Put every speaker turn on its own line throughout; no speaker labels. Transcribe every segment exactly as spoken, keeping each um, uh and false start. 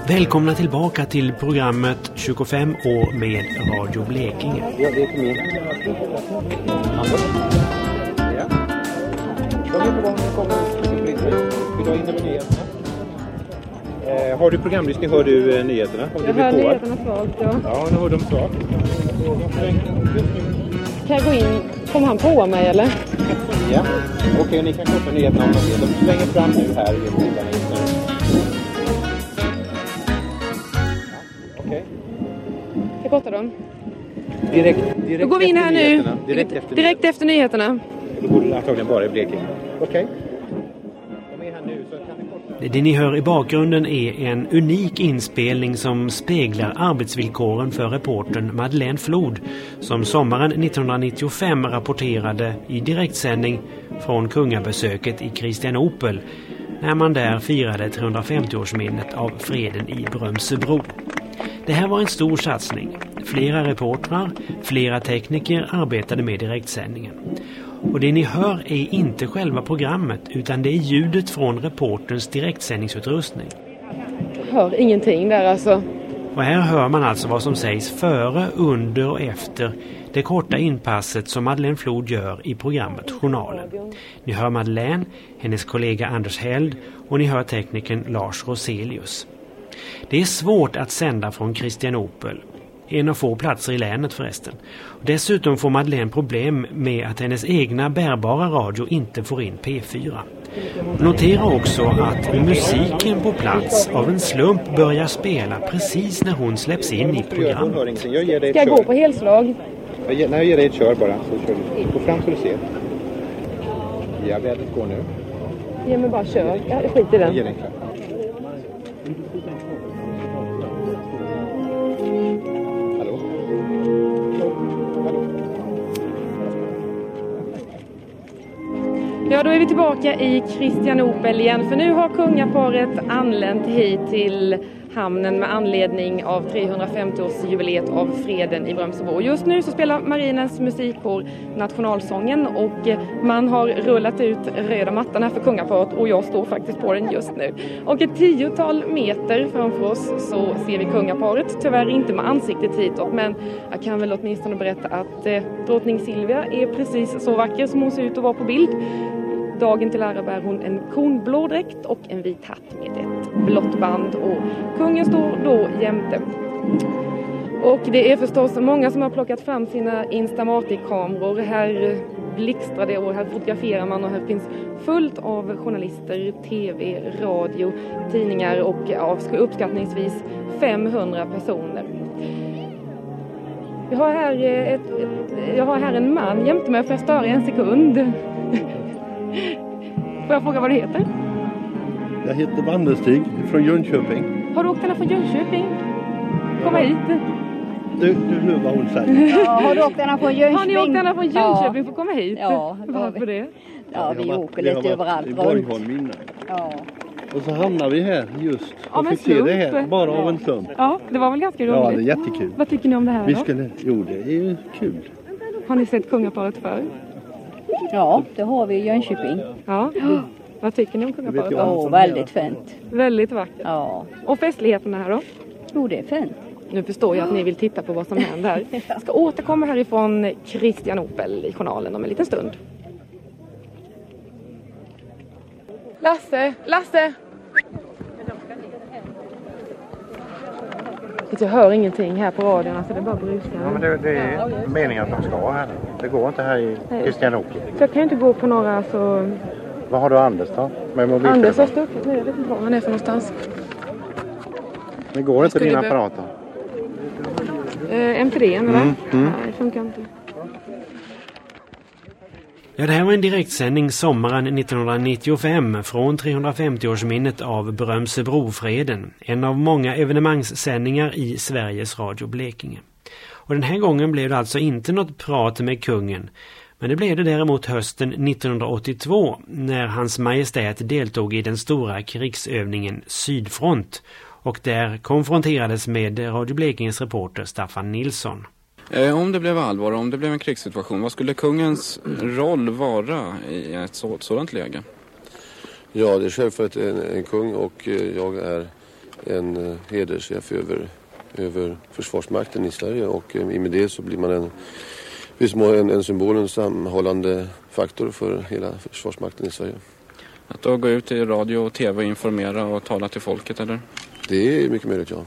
Välkomna tillbaka till programmet tjugofem år med Radio Blekinge.
Ja, det är till min. Ja. De är på gång och kommer vi drar in med nyheterna. Eh, har du programlyssning, hör du eh, nyheterna? Om
jag
du
hör
på
nyheterna svagt, ja.
Ja, nu hör de svagt.
Kan jag gå in? Kommer han på mig, eller?
Ja, okej, okay, ni kan korta nyheterna om de vill. De svänger fram nu här i sidan just nu. Okej.
Jag kortar dem.
Direkt, direkt
Då går vi in här nu.
Direkt efter,
direkt efter nyheterna.
Då borde det antagligen bara i Blekinge. Okej. Okay. De är här nu så kan ni korta.
Det ni hör i bakgrunden är en unik inspelning som speglar arbetsvillkoren för reportern Madeleine Flod som sommaren nittonhundranittiofem rapporterade i direktsändning från kungabesöket i Kristianopel när man där firade trehundrafemtioårsminnet av freden i Brömsebro. Det här var en stor satsning. Flera reportrar, flera tekniker arbetade med direktsändningen. Och det ni hör är inte själva programmet utan det är ljudet från reporterns direktsändningsutrustning.
Jag hör ingenting där alltså.
Och här hör man alltså vad som sägs före, under och efter det korta inpasset som Madeleine Flod gör i programmet Journalen. Ni hör Madeleine, hennes kollega Anders Held och ni hör teknikern Lars Roselius. Det är svårt att sända från Kristianopel. En av få platser i länet förresten. Dessutom får Madeleine problem med att hennes egna bärbara radio inte får in P fyra. Notera också att musiken på plats av en slump börjar spela precis när hon släpps in i programmet.
Ska jag gå på helslag?
Jag ger, nej, jag ger dig ett kör bara. Så kör du. Gå fram så du ser. Ja, vädret går nu.
Ge mig bara kör. Jag skiter i den.
Jag ger dig en klar.
Ja, då är vi tillbaka i Kristianopel igen. För nu har kungaparet anlänt hit till hamnen med anledning av trehundrafemtioårsjubileet av freden i Brömsebro. Just nu så spelar Marinens musikkår nationalsången och man har rullat ut röda mattan här för kungaparet och jag står faktiskt på den just nu. Och ett tiotal meter framför oss så ser vi kungaparet, tyvärr inte med ansiktet hitåt, men jag kan väl åtminstone berätta att eh, drottning Silvia är precis så vacker som hon ser ut att vara på bild. Dagen till ära bär hon en kornblå dräkt och en vit hatt med ett blått band och kungen står då jämte. Och det är förstås många som har plockat fram sina Instamatic-kameror. Här blixtrar det och här fotograferar man och här finns fullt av journalister, tv, radio, tidningar och ja, uppskattningsvis femhundra personer. Jag har här, ett, ett, jag har här en man jämte mig för att störa en sekund. Får jag fråga vad du heter?
Jag heter Vanderstig från Jönköping.
Har du åkt ända från Jönköping? Komma hit.
Du, du hör vad hon säger.
Ja, har du åkt ända från Jönköping?
Har ni åkt ända från Jönköping för att komma hit?
Ja.
Varför det?
Ja, vi
varit,
åker lite överallt
i
runt.
Borgholm innan.
Ja.
Och så hamnar vi här just.
Av
Och
en
fick se det här,
slump.
bara
Ja.
av en slump.
Ja, det var väl ganska roligt.
Ja, det är jättekul.
Vad tycker ni om det här
Vi
då?
skulle, jo, det är ju kul.
Har ni sett kungaparet förr?
Ja, det har vi i Jönköping.
Ja. Vad tycker ni om kungaparet?
jag.
Ja, väldigt fint.
Väldigt vackert.
Ja.
Och festligheterna här då?
Jo, det är fint.
Nu förstår jag att ni vill titta på vad som händer här. Jag ska återkomma härifrån Kristianopel i journalen om en liten stund. Lasse, Lasse! Jag hör ingenting här på radion, alltså det är bara brusar.
Ja, men det, det är meningen att de ska ha här. Det går inte här i Kristianopel.
Så jag kan ju inte gå på några så...
Vad har du Anders då? Med mobiltelefon?
Anders har stuckit ner, jag vet inte var han är för någonstans.
Det går inte
Skulle
dina
be-
apparater.
Eh, M P D, eller?
Mm, mm.
Nej, det funkar inte.
Ja, det här var en direktsändning sommaren nittonhundranittiofem från trehundrafemtioårsminnet av Brömsebrofreden. En av många evenemangssändningar i Sveriges Radio Blekinge. Och den här gången blev det alltså inte något prat med kungen. Men det blev det däremot hösten nittonhundraåttiotvå när hans majestät deltog i den stora krigsövningen Sydfront. Och där konfronterades med Radio Blekinges reporter Staffan Nilsson.
Eh, om det blev allvar, om det blev en krigssituation, vad skulle kungens roll vara i ett så, sådant läge?
Ja, det är självklart en, en kung och jag är en hederschef över, över Försvarsmakten i Sverige, och i med det så blir man en, en, en symbol, en sammanhållande faktor för hela Försvarsmakten i Sverige.
Att då gå ut i radio och tv och informera och tala till folket, eller?
Det är mycket möjligt, ja.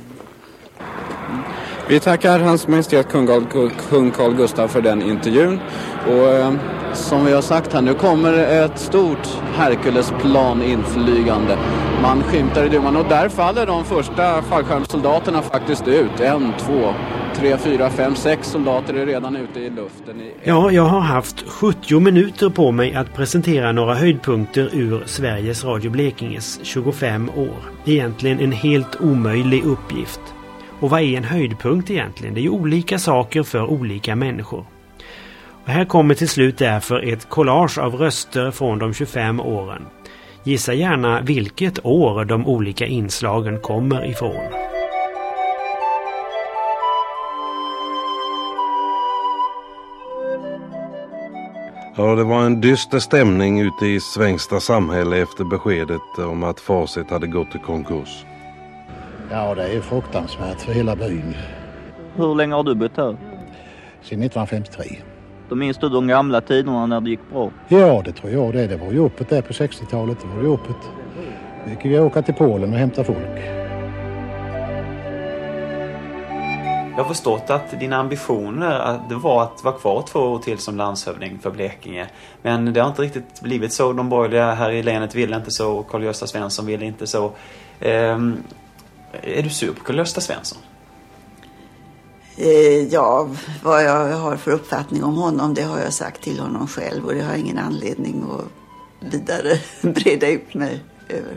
Vi tackar Hans Majestät kung Carl Gustaf för den intervjun. Och eh, som vi har sagt här, nu kommer ett stort Herkulesplan inflygande. Man skymtar i dimman och där faller de första fallskärmssoldaterna faktiskt ut. En, två, tre, fyra, fem, sex soldater är redan ute i luften. I...
Ja, jag har haft sjuttio minuter på mig att presentera några höjdpunkter ur Sveriges Radio Blekinges tjugofem år. Egentligen en helt omöjlig uppgift. Och vad är en höjdpunkt egentligen? Det är ju olika saker för olika människor. Och här kommer till slut därför ett collage av röster från de tjugofem åren. Gissa gärna vilket år de olika inslagen kommer ifrån.
Ja, det var en dyster stämning ute i Svängsta samhälle efter beskedet om att Facit hade gått i konkurs.
Ja, det är fruktansvärt för hela byn.
Hur länge har du bott här?
Sedan nittonhundrafemtiotre.
Då minns du de gamla tiderna när det gick bra?
Ja, det tror jag det. Det var ju öppet där på sextiotalet. Det var ju öppet. Vi gick ju åka till Polen och hämta folk.
Jag har förstått att dina ambitioner det var att vara kvar två år till som landshövding för Blekinge. Men det har inte riktigt blivit så. De borgerliga här i länet ville inte så och Carl-Gösta Svenson ville inte så. Ehm, är du sur på Carl-Gösta Svenson?
Eh, ja, vad jag har för uppfattning om honom, det har jag sagt till honom själv. Och det har jag ingen anledning att vidare breda ut mig över.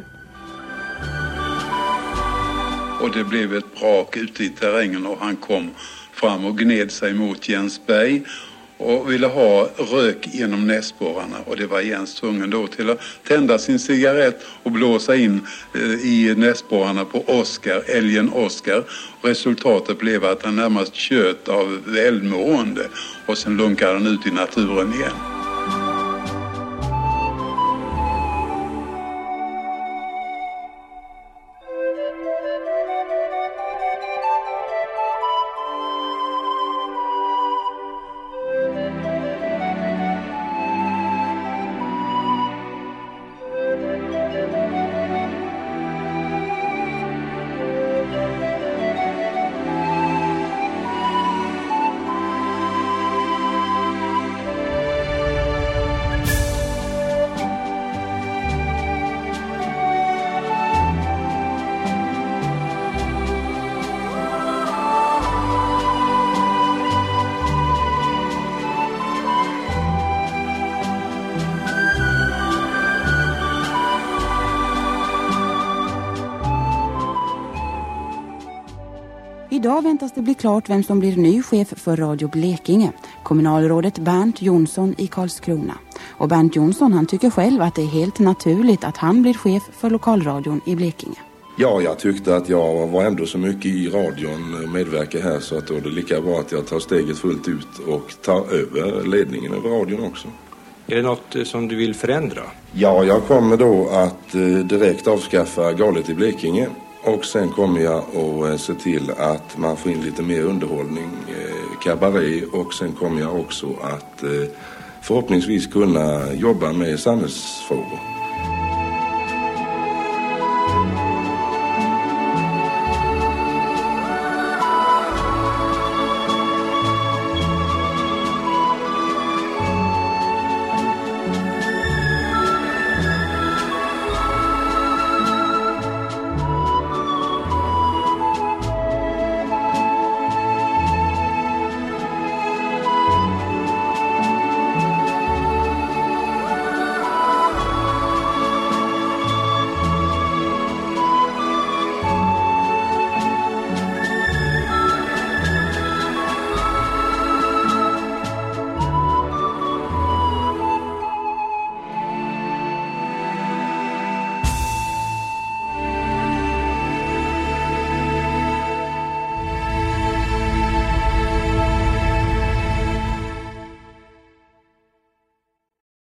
Och det blev ett brak ute i terrängen och han kom fram och gned sig mot Jens Berg och ville ha rök genom näsborrarna. Och det var Jens tvungen då till att tända sin cigarett och blåsa in eh, i näsborrarna på Oscar, älgen Oscar. Resultatet blev att han närmast kött av välmående och sen lunkade han ut i naturen igen.
Idag väntas det bli klart vem som blir ny chef för Radio Blekinge. Kommunalrådet Bernt Jonsson i Karlskrona. Och Bernt Jonsson han tycker själv att det är helt naturligt att han blir chef för lokalradion i Blekinge.
Ja, jag tyckte att jag var ändå så mycket i radion och medverkar här så att då är det lika bra att jag tar steget fullt ut och tar över ledningen över radion också.
Är det något som du vill förändra?
Ja, jag kommer då att direkt avskaffa Galet i Blekinge. Och sen kommer jag att se till att man får in lite mer underhållning, kabaré, och sen kommer jag också att förhoppningsvis kunna jobba med samhällsfrågor.